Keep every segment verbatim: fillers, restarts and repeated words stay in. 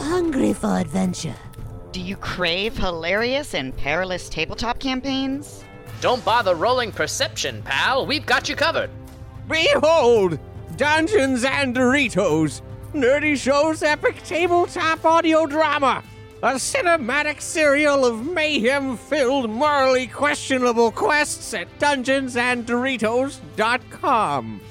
hungry for adventure? Do you crave hilarious and perilous tabletop campaigns? Don't bother rolling perception, pal. We've got you covered. Behold! Dungeons and Doritos! Nerdy Show's epic tabletop audio drama! A cinematic serial of mayhem-filled, morally questionable quests at dungeons and doritos dot com.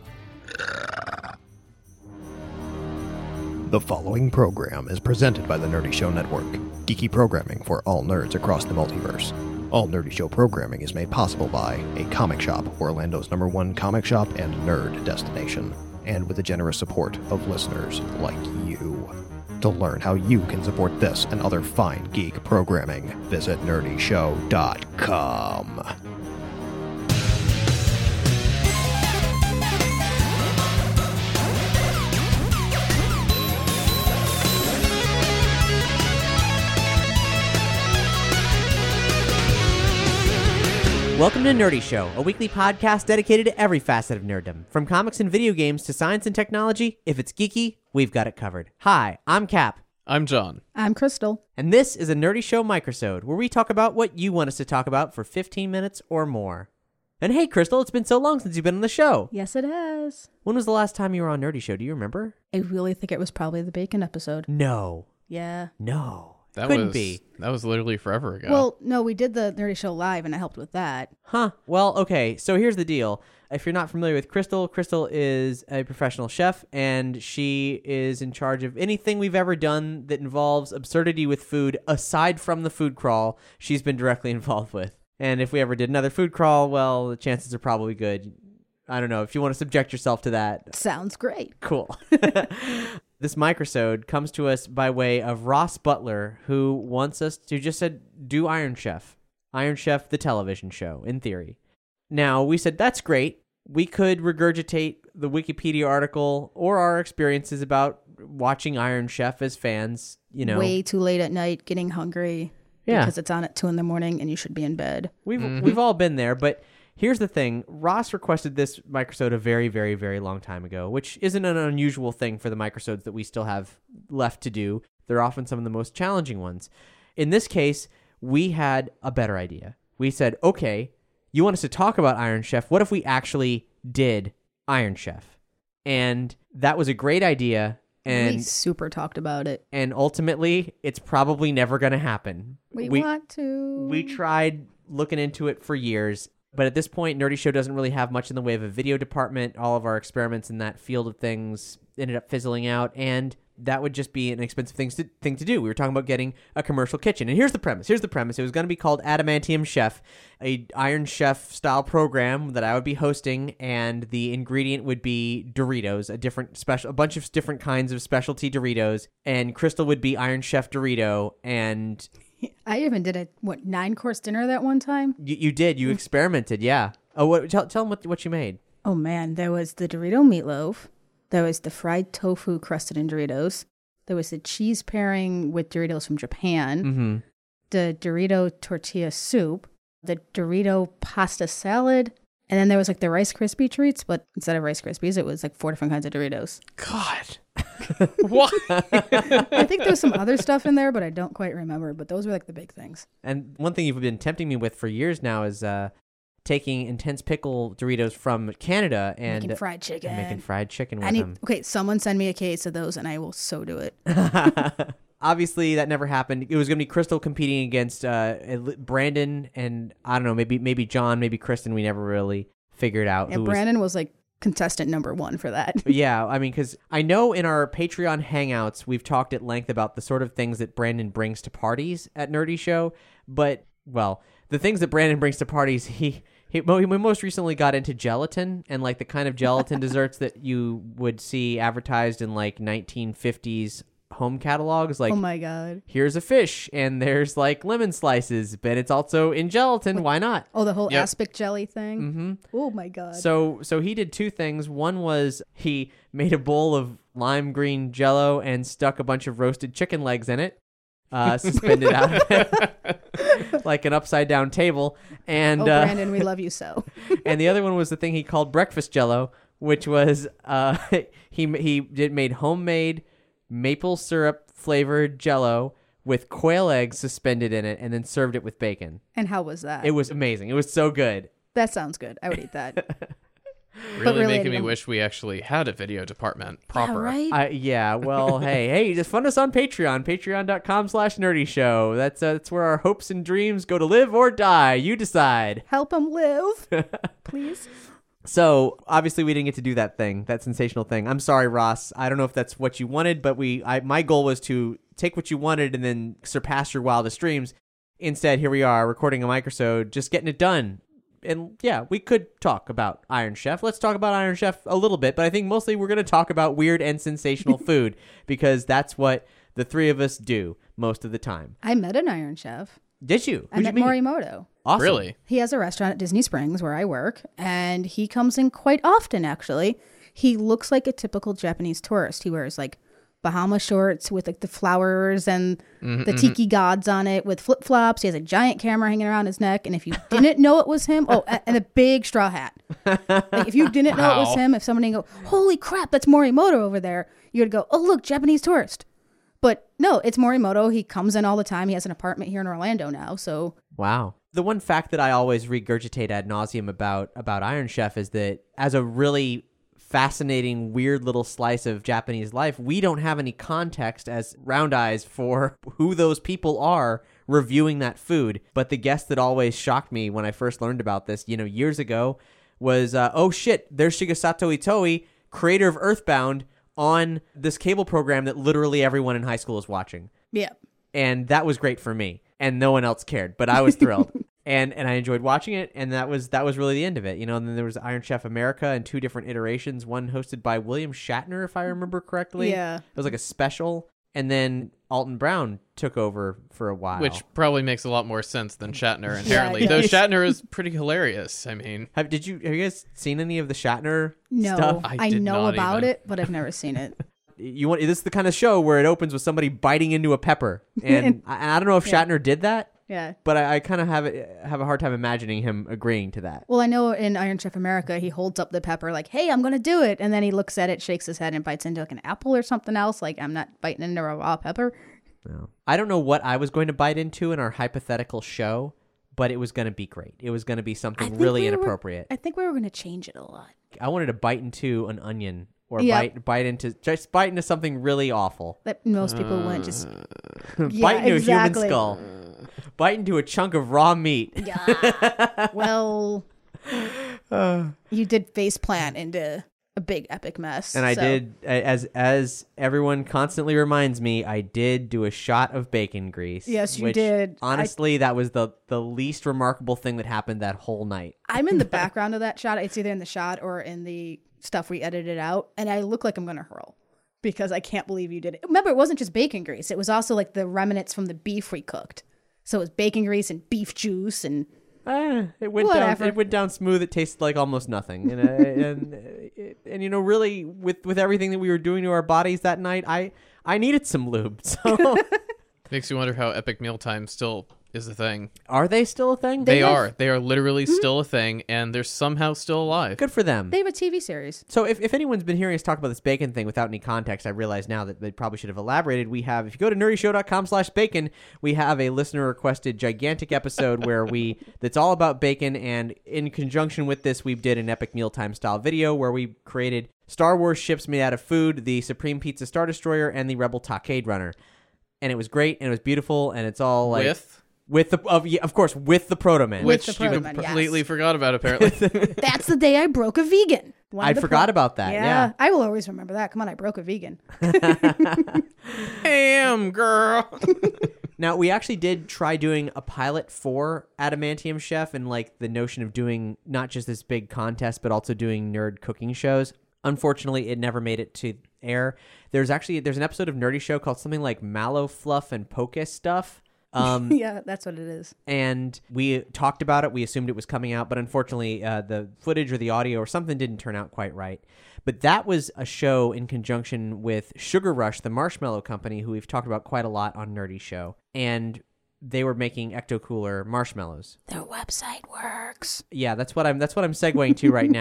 The following program is presented by the Nerdy Show Network, geeky programming for all nerds across the multiverse. All Nerdy Show programming is made possible by A Comic Shop, Orlando's number one comic shop and nerd destination, and with the generous support of listeners like you. To learn how you can support this and other fine geek programming, visit nerdy show dot com. Welcome to Nerdy Show, a weekly podcast dedicated to every facet of nerddom. From comics and video games to science and technology, if it's geeky, we've got it covered. Hi, I'm Cap. I'm John. I'm Crystal. And this is a Nerdy Show microsode, where we talk about what you want us to talk about for fifteen minutes or more. And hey, Crystal, it's been so long since you've been on the show. Yes, it has. When was the last time you were on Nerdy Show? Do you remember? I really think it was probably the bacon episode. No. Yeah. No. That Couldn't was, be. That was literally forever ago. Well, no, we did the Nerdy Show live, and I helped with that. Huh. Well, okay. So here's the deal. If you're not familiar with Crystal, Crystal is a professional chef, and she is in charge of anything we've ever done that involves absurdity with food, aside from the food crawl she's been directly involved with. And if we ever did another food crawl, well, the chances are probably good. I don't know. If you want to subject yourself to that. Sounds great. Cool. This microsode comes to us by way of Ross Butler, who wants us to just said, do Iron Chef. Iron Chef, the television show, in theory. Now, we said, that's great. We could regurgitate the Wikipedia article or our experiences about watching Iron Chef as fans, you know. Way too late at night, getting hungry. Yeah. Because it's on at two in the morning and you should be in bed. We've Mm-hmm. we've all been there, but here's the thing. Ross requested this microsode a very, very, very long time ago, which isn't an unusual thing for the microsodes that we still have left to do. They're often some of the most challenging ones. In this case, we had a better idea. We said, okay, you want us to talk about Iron Chef? What if we actually did Iron Chef? And that was a great idea. And we super talked about it. And ultimately, it's probably never going to happen. We, we want to. We tried looking into it for years. But at this point, Nerdy Show doesn't really have much in the way of a video department. All of our experiments in that field of things ended up fizzling out, and that would just be an expensive thing to, thing to do. We were talking about getting a commercial kitchen. And here's the premise. Here's the premise. It was going to be called Adamantium Chef, a Iron Chef-style program that I would be hosting, and the ingredient would be Doritos, a different special, a bunch of different kinds of specialty Doritos, and Crystal would be Iron Chef Dorito, and... I even did a, what, nine-course dinner that one time? You, you did. You experimented, yeah. Oh, what, tell, tell them what, what you made. Oh, man. There was the Dorito meatloaf. There was the fried tofu crusted in Doritos. There was the cheese pairing with Doritos from Japan. Mm-hmm. The Dorito tortilla soup. The Dorito pasta salad. And then there was like the Rice Krispie treats, but instead of Rice Krispies, it was like four different kinds of Doritos. God. What? I think there's some other stuff in there, but I don't quite remember. But those were like the big things. And one thing you've been tempting me with for years now is uh, taking intense pickle Doritos from Canada and making fried chicken. And making fried chicken with I need, them. Okay, someone send me a case of those, and I will so do it. Obviously, that never happened. It was going to be Crystal competing against uh, Brandon and, I don't know, maybe maybe John, maybe Kristen. We never really figured out. Yeah, who Brandon was... was like contestant number one for that. Yeah, I mean, because I know in our Patreon hangouts, we've talked at length about the sort of things that Brandon brings to parties at Nerdy Show. But, well, the things that Brandon brings to parties, he... He, we most recently got into gelatin and like the kind of gelatin desserts that you would see advertised in like nineteen fifties home catalogs. Like, oh my God. Here's a fish and there's like lemon slices, but it's also in gelatin. Why not? Oh, the whole Yep. aspic jelly thing. Mm-hmm. Oh my God. So, so he did two things. One was he made a bowl of lime green Jell-O and stuck a bunch of roasted chicken legs in it. Uh, suspended out of it like an upside down table. And oh, uh, Brandon, we love you so. And the other one was the thing he called breakfast Jell-O, which was uh, he he did made homemade maple syrup flavored Jell-O with quail eggs suspended in it, and then served it with bacon. And how was that? It was amazing. It was so good. That sounds good. I would eat that. Really really, making me um, wish we actually had a video department proper. Yeah, right? I, yeah, well, hey, hey, just fund us on Patreon, patreon.com slash nerdy show. That's, uh, that's where our hopes and dreams go to live or die. You decide. Help him live, please. So obviously we didn't get to do that thing, that sensational thing. I'm sorry, Ross. I don't know if that's what you wanted, but we, I, my goal was to take what you wanted and then surpass your wildest dreams. Instead, here we are recording a microsode, just getting it done. And yeah, we could talk about Iron Chef. Let's talk about Iron Chef a little bit, but I think mostly we're going to talk about weird and sensational food because that's what the three of us do most of the time. I met an Iron Chef. Did you? I Who'd met you meet? Morimoto. Awesome. Really? He has a restaurant at Disney Springs where I work, and he comes in quite often, actually. He looks like a typical Japanese tourist. He wears like Bahama shorts with like the flowers and Mm-hmm, the tiki gods on it with flip flops. He has a giant camera hanging around his neck. And if you didn't know it was him, oh, a- and a big straw hat. Like if you didn't know it was Wow. him, if somebody go, holy crap, that's Morimoto over there, you would go, oh, look, Japanese tourist. But no, it's Morimoto. He comes in all the time. He has an apartment here in Orlando now. So Wow. The one fact that I always regurgitate ad nauseum about about Iron Chef is that as a really fascinating, weird little slice of Japanese life, we don't have any context as round eyes for who those people are reviewing that food. But the guest that always shocked me when I first learned about this, you know, years ago, was, uh, oh shit, there's Shigesato Itoi, creator of Earthbound, on this cable program that literally everyone in high school is watching. yeah. And that was great for me, and no one else cared, but I was thrilled. And and I enjoyed watching it, and that was that was really the end of it, you know. And then there was Iron Chef America in two different iterations, one hosted by William Shatner, if I remember correctly. Yeah. It was like a special, and then Alton Brown took over for a while. Which probably makes a lot more sense than Shatner Yeah, inherently. it Though does. Shatner is pretty hilarious. I mean, have did you have you guys seen any of the Shatner No, stuff? I I, did know not about even. it, but I've never seen it. You want this is the kind of show where it opens with somebody biting into a pepper, and I, I don't know if Yeah. Shatner did that, Yeah. but I, I kind of have it have a hard time imagining him agreeing to that. Well, I know in Iron Chef America, he holds up the pepper like, hey, I'm going to do it. And then he looks at it, shakes his head, and bites into like an apple or something else. Like, I'm not biting into a raw pepper. No. I don't know what I was going to bite into in our hypothetical show, but it was going to be great. It was going to be I something think really we were- inappropriate. I think we were going to change it a lot. I wanted to bite into an onion or Yep. bite bite into just bite into something really awful. That most people wouldn't just. Yeah, bite into exactly. a human skull. Bite into a chunk of raw meat. Yeah. Well, you did face plant into a big epic mess. And I so- did, as as everyone constantly reminds me, I did do a shot of bacon grease. Yes, you which, did. I- Honestly, that was the the least remarkable thing that happened that whole night. I'm in the background of that shot. It's either in the shot or in the stuff we edited out. And I look like I'm going to hurl because I can't believe you did it. Remember, it wasn't just bacon grease. It was also like the remnants from the beef we cooked. So it was bacon grease and beef juice and Eh, it went Whatever. down. It went down smooth. It tasted like almost nothing. And uh, and, uh, and you know, really, with with everything that we were doing to our bodies that night, I I needed some lube. So makes you wonder how Epic Mealtime still is a thing. are they still a thing? They, have- are. They are literally still a thing, and they're somehow still alive. Good for them. they have a T V series. So if, if anyone's been hearing us talk about this bacon thing without any context, I realize now that they probably should have elaborated. We have, if you go to nerdyshow.com slash bacon, we have a listener requested gigantic episode where we, that's all about bacon. And in conjunction with this, we did an Epic Mealtime style video where we created Star Wars ships made out of food, the Supreme Pizza Star Destroyer and the Rebel Taccade Runner. And it was great and it was beautiful and it's all like... With With the, of, yeah, of course, with the Proto-Man. With which the you Proto-Man, yes. completely forgot about, apparently. That's the day I broke a vegan. One of I'd the forgot pro- about that, yeah. I will always remember that. Come on, I broke a vegan. Damn, girl. Now, we actually did try doing a pilot for Adamantium Chef and like the notion of doing not just this big contest, but also doing nerd cooking shows. Unfortunately, it never made it to air. There's actually, there's an episode of Nerdy Show called something like Mallow Fluff and Poke Stuff. Um, Yeah, that's what it is. and we talked about it. We assumed it was coming out, but unfortunately, uh, the footage or the audio or something didn't turn out quite right. But that was a show in conjunction with Sugar Rush, the marshmallow company, who we've talked about quite a lot on Nerdy Show. And they were making Ecto Cooler marshmallows. Their website works. Yeah, that's what I'm. That's what I'm segueing to right now.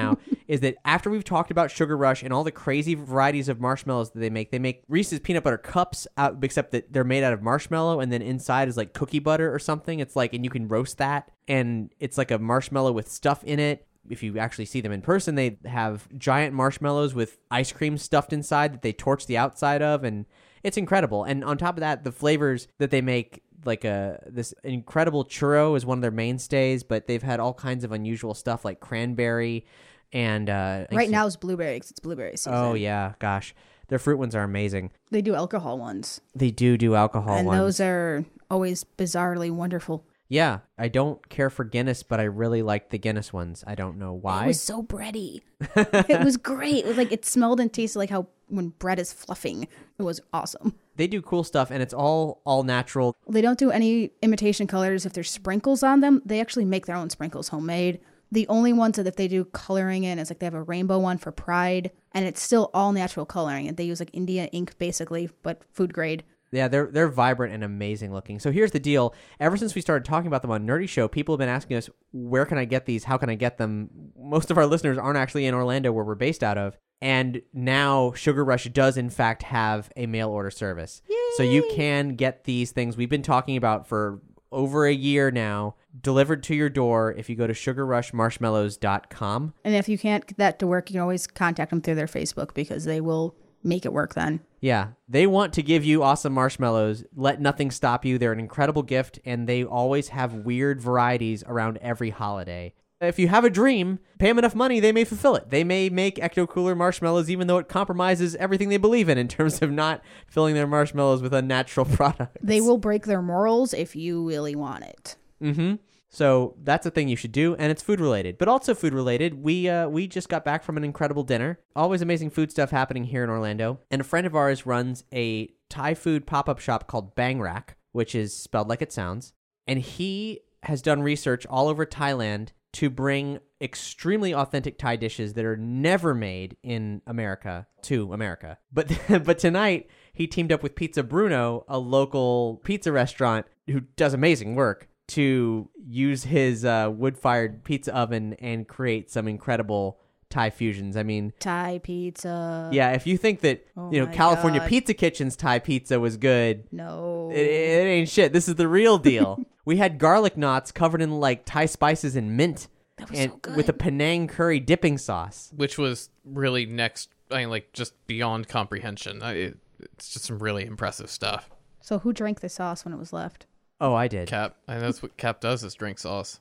is that after we've talked about Sugar Rush and all the crazy varieties of marshmallows that they make, they make Reese's peanut butter cups, out, except that they're made out of marshmallow, and then inside is like cookie butter or something. It's like, and you can roast that, and it's like a marshmallow with stuff in it. If you actually see them in person, they have giant marshmallows with ice cream stuffed inside that they torch the outside of, and it's incredible. And on top of that, the flavors that they make, like a this incredible churro is one of their mainstays, but they've had all kinds of unusual stuff like cranberry and uh Right now it's blueberry because it's blueberry season. Oh yeah, gosh, their fruit ones are amazing. They do alcohol ones. They do do alcohol and ones. those are always bizarrely wonderful. Yeah, I don't care for Guinness, but I really like the Guinness ones. I don't know why. It was so bready. It was great. It was like it smelled and tasted like how when bread is fluffing. It was awesome. They do cool stuff, and it's all all natural. They don't do any imitation colors. If there's sprinkles on them, they actually make their own sprinkles homemade. The only ones that if they do coloring in is like they have a rainbow one for Pride, and it's still all natural coloring. And they use like India ink basically, but food grade. Yeah, they're they're vibrant and amazing looking. So here's the deal. Ever since we started talking about them on Nerdy Show, people have been asking us, where can I get these? How can I get them? Most of our listeners aren't actually in Orlando, where we're based out of. And now Sugar Rush does, in fact, have a mail order service. Yay! So you can get these things we've been talking about for over a year now, delivered to your door if you go to sugar rush marshmallows dot com. And if you can't get that to work, you can always contact them through their Facebook because they will make it work then. Yeah, they want to give you awesome marshmallows. Let nothing stop you. They're an incredible gift, and they always have weird varieties around every holiday. If you have a dream, pay them enough money, they may fulfill it. They may make Ecto Cooler marshmallows even though it compromises everything they believe in in terms of not filling their marshmallows with unnatural products. They will break their morals if you really want it. Mm-hmm. So that's a thing you should do, and it's food related. But also food related, we uh, we just got back from an incredible dinner. Always amazing food stuff happening here in Orlando. And a friend of ours runs a Thai food pop-up shop called Bang Rack, which is spelled like it sounds. And he has done research all over Thailand to bring extremely authentic Thai dishes that are never made in America to America. But but tonight, he teamed up with Pizza Bruno, a local pizza restaurant who does amazing work, to use his uh, wood-fired pizza oven and create some incredible Thai fusions. I mean, Thai pizza. Yeah, if you think that Oh you know my California God. Pizza Kitchen's Thai pizza was good, No. it, it ain't shit. This is the real deal. We had garlic knots covered in like Thai spices and mint, That was and so good. with a Penang curry dipping sauce. which was really next, I mean, like just beyond comprehension. I, it, it's just some really impressive stuff. So who drank the sauce when it was left? Oh, I did. Cap, and that's what Cap does is drink sauce.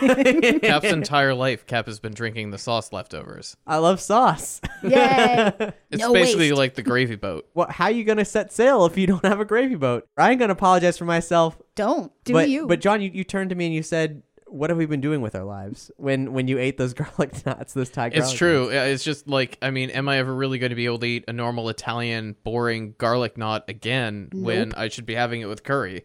Cap's entire life, Cap has been drinking the sauce leftovers. I love sauce. Yay! It's No basically waste. like the gravy boat. Well, how you gonna set sail if you don't have a gravy boat? I ain't gonna apologize for myself. Don't. Do but, you. But John, you, you turned to me and you said, "What have we been doing with our lives?" When when you ate those garlic knots, those Thai garlic It's true. knots. Yeah, It's just like, I mean, am I ever really going to be able to eat a normal Italian, boring garlic knot again when I should be having it with curry?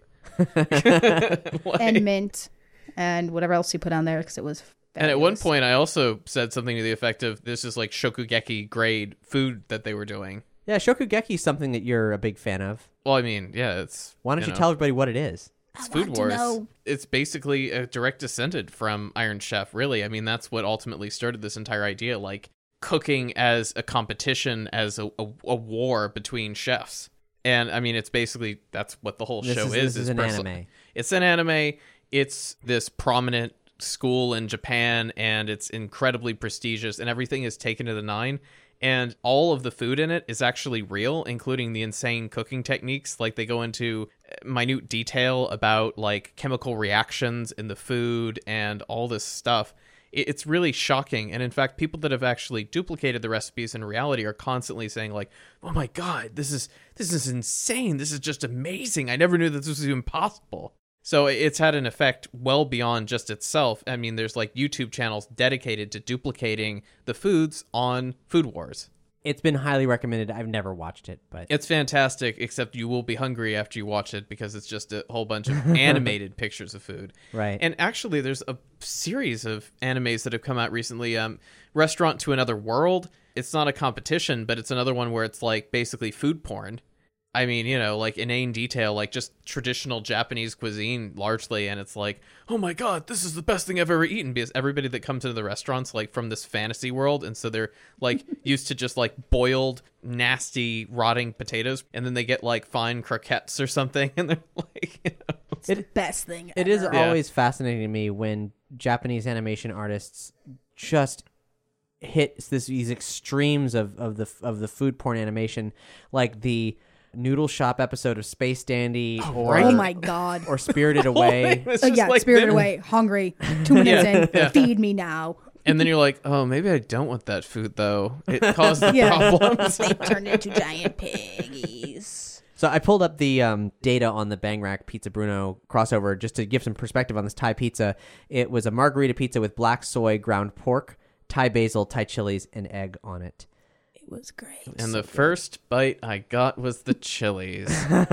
and mint and whatever else you put on there because it was And at one fabulous. point, I also said something to the effect of, this is like shokugeki grade food that they were doing. Yeah, shokugeki is something that you're a big fan of. Well, I mean, yeah, it's... Why don't you, know, tell everybody what it is? It's I Food want to Wars. know. It's basically a direct descendant from Iron Chef, really. I mean, that's what ultimately started this entire idea, like cooking as a competition, as a, a, a war between chefs. And I mean, it's basically, that's what the whole This show is- is. this is an wrestling. anime. It's an anime. It's this prominent school in Japan, and it's incredibly prestigious, and everything is taken to the nine. And all of the food in it is actually real, including the insane cooking techniques. Like, they go into minute detail about like chemical reactions in the food and all this stuff. It- It's really shocking. And in fact, people that have actually duplicated the recipes in reality are constantly saying like, "Oh my God, this is this is insane. This is just amazing. I never knew that this was even possible." So it's had an effect well beyond just itself. I mean, there's like YouTube channels dedicated to duplicating the foods on Food Wars. It's been highly recommended. I've never watched it, but It's fantastic, except you will be hungry after you watch it because it's just a whole bunch of animated pictures of food. Right. And actually, there's a series of animes that have come out recently. Um, Restaurant to Another World. It's not a competition, but it's another one where it's like basically food porn. I mean, you know, like inane detail, like just traditional Japanese cuisine largely. And it's like, oh my God, this is the best thing I've ever eaten, because everybody that comes into the restaurants, like from this fantasy world. And so they're like used to just like boiled, nasty, rotting potatoes. And then they get like fine croquettes or something. And they're like, you know, It's the best thing It ever. is always fascinating to me when Japanese animation artists just hit this, these extremes of, of the of the food porn animation, like the Noodle Shop episode of Space Dandy, or Oh my God. or Spirited Away. Oh, yeah, Spirited them. Away, hungry, two minutes Yeah, in, yeah. feed me now. And then you're like, oh, maybe I don't want that food, though. It caused the Yeah. problems. They turned into giant piggies. So I pulled up the um, data on the Bang Rack Pizza Bruno crossover just to give some perspective on this Thai pizza. It was a margarita pizza with black soy, ground pork, Thai basil, Thai chilies, and egg on it. It was great. And the first bite I got was the chilies.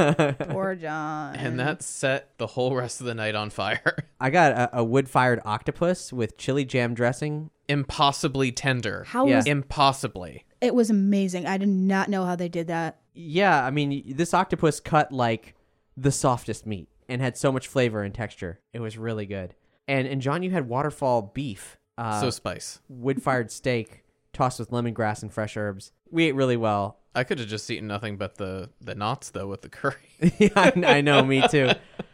Poor John. And that set the whole rest of the night on fire. I got a, a wood-fired octopus with chili jam dressing. Impossibly tender. How Yeah. was Impossibly. it was amazing. I did not know how they did that. Yeah, I mean, this octopus cut like the softest meat and had so much flavor and texture. It was really good. And and John, you had waterfall beef, uh, so spice. wood-fired steak tossed with lemongrass and fresh herbs. We ate really well. I could have just eaten nothing but the, the knots, though, with the curry. Yeah, I, I know, me too.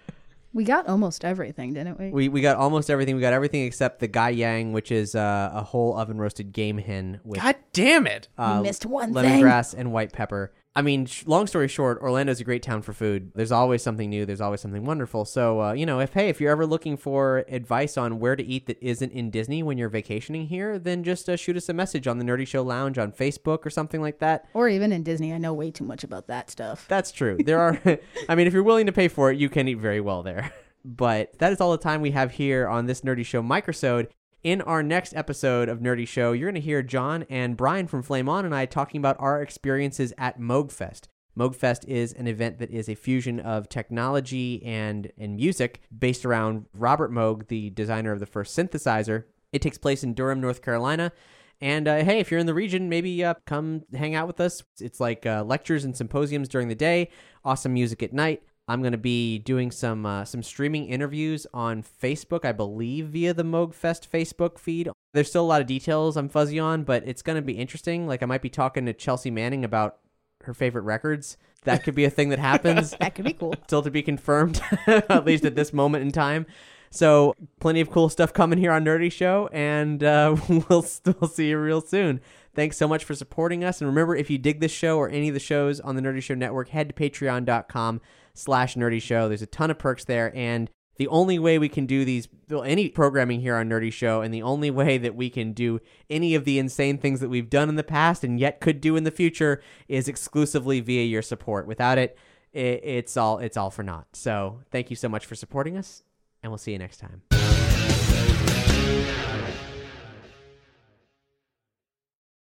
We got almost everything, didn't we? We we got almost everything. We got everything except the gai yang, which is uh, a whole oven roasted game hen with God damn it. uh, missed one thing. lemongrass and white pepper. I mean, sh- long story short, Orlando's a great town for food. There's always something new. There's always something wonderful. So, uh, you know, if, hey, if you're ever looking for advice on where to eat that isn't in Disney when you're vacationing here, then just uh, shoot us a message on the Nerdy Show Lounge on Facebook or something like that. Or even in Disney. I know way too much about that stuff. That's true. There are, I mean, if you're willing to pay for it, you can eat very well there. But that is all the time we have here on this Nerdy Show microsode. In our next episode of Nerdy Show, you're going to hear John and Brian from Flame On and I talking about our experiences at Moogfest. Moogfest is an event that is a fusion of technology and, and music based around Robert Moog, the designer of the first synthesizer. It takes place in Durham, North Carolina. And uh, hey, if you're in the region, maybe uh, come hang out with us. It's like uh, lectures and symposiums during the day, awesome music at night. I'm going to be doing some uh, some streaming interviews on Facebook, I believe, via the Moogfest Facebook feed. There's still a lot of details I'm fuzzy on, but it's going to be interesting. Like I might be talking to Chelsea Manning about her favorite records. That could be a thing that happens. That could be cool. Still to be confirmed, at least at this moment in time. So plenty of cool stuff coming here on Nerdy Show, and uh, we'll still see you real soon. Thanks so much for supporting us. And remember, if you dig this show or any of the shows on the Nerdy Show Network, head to patreon.com slash Nerdy Show. There's a ton of perks there. And the only way we can do these, any programming here on Nerdy Show, and the only way that we can do any of the insane things that we've done in the past and yet could do in the future is exclusively via your support. Without it, it it's all it's all for naught. So thank you so much for supporting us, and we'll see you next time.